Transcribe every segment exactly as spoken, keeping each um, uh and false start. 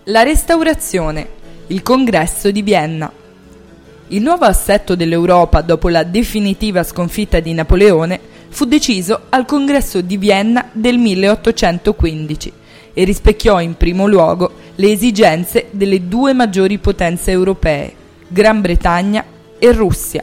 La Restaurazione, il Congresso di Vienna. Il nuovo assetto dell'Europa dopo la definitiva sconfitta di Napoleone fu deciso al Congresso di Vienna del milleottocentoquindici e rispecchiò in primo luogo le esigenze delle due maggiori potenze europee, Gran Bretagna e Russia.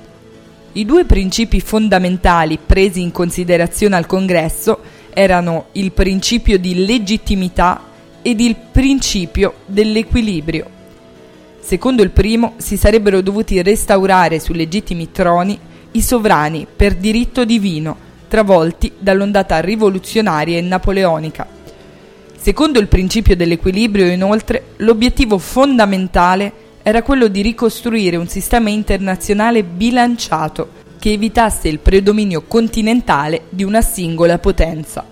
I due principi fondamentali presi in considerazione al Congresso erano il principio di legittimità ed il principio dell'equilibrio. Secondo il primo, si sarebbero dovuti restaurare su legittimi troni i sovrani per diritto divino, travolti dall'ondata rivoluzionaria e napoleonica. Secondo il principio dell'equilibrio, inoltre, l'obiettivo fondamentale era quello di ricostruire un sistema internazionale bilanciato che evitasse il predominio continentale di una singola potenza.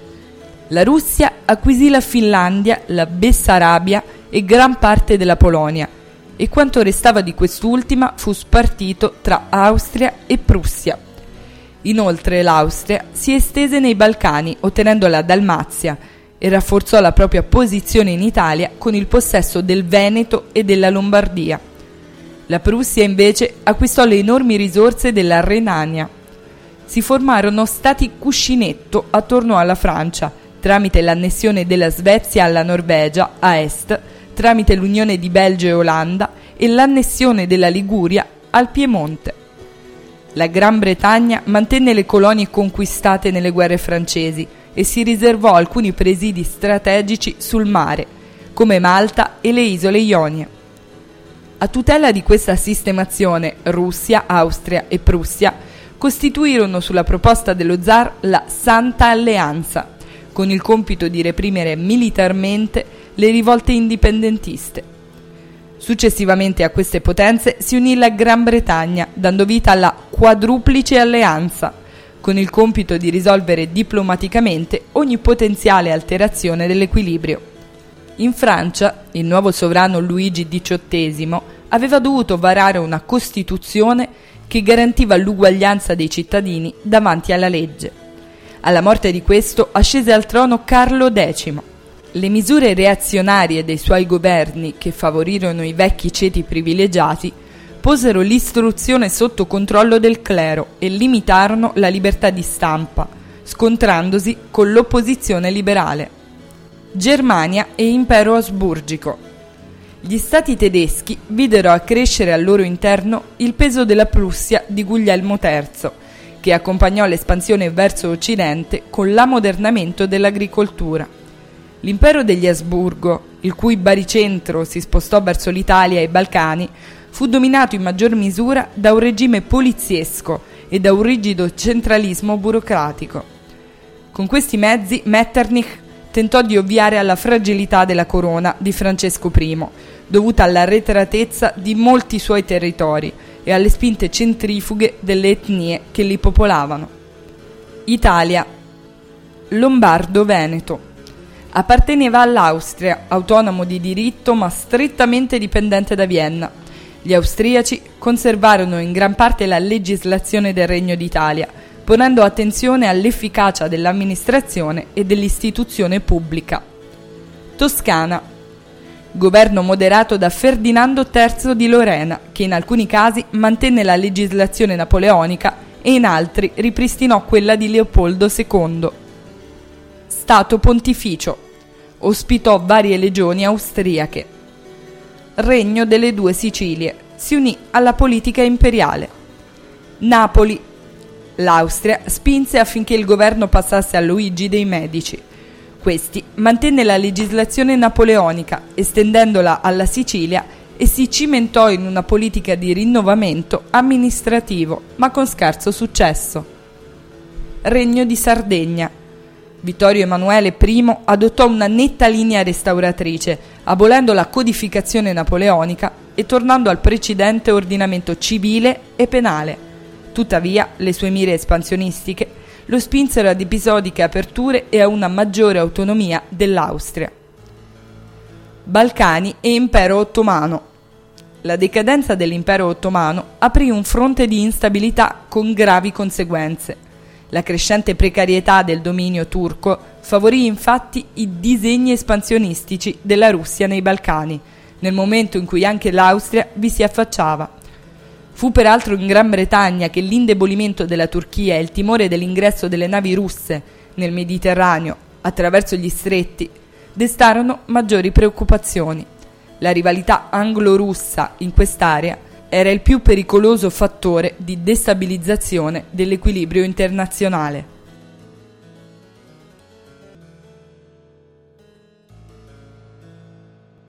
La Russia acquisì la Finlandia, la Bessarabia e gran parte della Polonia, e quanto restava di quest'ultima fu spartito tra Austria e Prussia. Inoltre l'Austria si estese nei Balcani, ottenendo la Dalmazia, e rafforzò la propria posizione in Italia con il possesso del Veneto e della Lombardia. La Prussia invece acquistò le enormi risorse della Renania. Si formarono stati cuscinetto attorno alla Francia, tramite l'annessione della Svezia alla Norvegia a est, tramite l'unione di Belgio e Olanda e l'annessione della Liguria al Piemonte. La Gran Bretagna mantenne le colonie conquistate nelle guerre francesi e si riservò alcuni presidi strategici sul mare, come Malta e le isole Ionie. A tutela di questa sistemazione, Russia, Austria e Prussia costituirono sulla proposta dello zar la Santa Alleanza, con il compito di reprimere militarmente le rivolte indipendentiste. Successivamente a queste potenze si unì la Gran Bretagna, dando vita alla Quadruplice Alleanza, con il compito di risolvere diplomaticamente ogni potenziale alterazione dell'equilibrio. In Francia, il nuovo sovrano Luigi diciottesimo aveva dovuto varare una Costituzione che garantiva l'uguaglianza dei cittadini davanti alla legge. Alla morte di questo ascese al trono Carlo decimo. Le misure reazionarie dei suoi governi, che favorirono i vecchi ceti privilegiati, posero l'istruzione sotto controllo del clero e limitarono la libertà di stampa, scontrandosi con l'opposizione liberale. Germania e Impero Asburgico. Gli stati tedeschi videro accrescere al loro interno il peso della Prussia di Guglielmo terzo, che accompagnò l'espansione verso occidente con l'ammodernamento dell'agricoltura. L'impero degli Asburgo, il cui baricentro si spostò verso l'Italia e i Balcani, fu dominato in maggior misura da un regime poliziesco e da un rigido centralismo burocratico. Con questi mezzi Metternich tentò di ovviare alla fragilità della corona di Francesco primo, dovuta all'arretratezza di molti suoi territori e alle spinte centrifughe delle etnie che li popolavano. Italia. Lombardo-Veneto. Apparteneva all'Austria, autonomo di diritto ma strettamente dipendente da Vienna. Gli austriaci conservarono in gran parte la legislazione del Regno d'Italia, ponendo attenzione all'efficacia dell'amministrazione e dell'istituzione pubblica. Toscana. Governo moderato da Ferdinando terzo di Lorena, che in alcuni casi mantenne la legislazione napoleonica e in altri ripristinò quella di Leopoldo secondo. Stato pontificio. Ospitò varie legioni austriache. Regno delle due Sicilie. Si unì alla politica imperiale. Napoli. L'Austria spinse affinché il governo passasse a Luigi dei Medici. Questi mantenne la legislazione napoleonica, estendendola alla Sicilia, e si cimentò in una politica di rinnovamento amministrativo, ma con scarso successo. Regno di Sardegna. Vittorio Emanuele primo adottò una netta linea restauratrice, abolendo la codificazione napoleonica e tornando al precedente ordinamento civile e penale. Tuttavia, le sue mire espansionistiche lo spinsero ad episodiche aperture e a una maggiore autonomia dell'Austria. Balcani e Impero Ottomano. La decadenza dell'Impero Ottomano aprì un fronte di instabilità con gravi conseguenze. La crescente precarietà del dominio turco favorì infatti i disegni espansionistici della Russia nei Balcani, nel momento in cui anche l'Austria vi si affacciava. Fu peraltro in Gran Bretagna che l'indebolimento della Turchia e il timore dell'ingresso delle navi russe nel Mediterraneo attraverso gli stretti destarono maggiori preoccupazioni. La rivalità anglo-russa in quest'area era il più pericoloso fattore di destabilizzazione dell'equilibrio internazionale.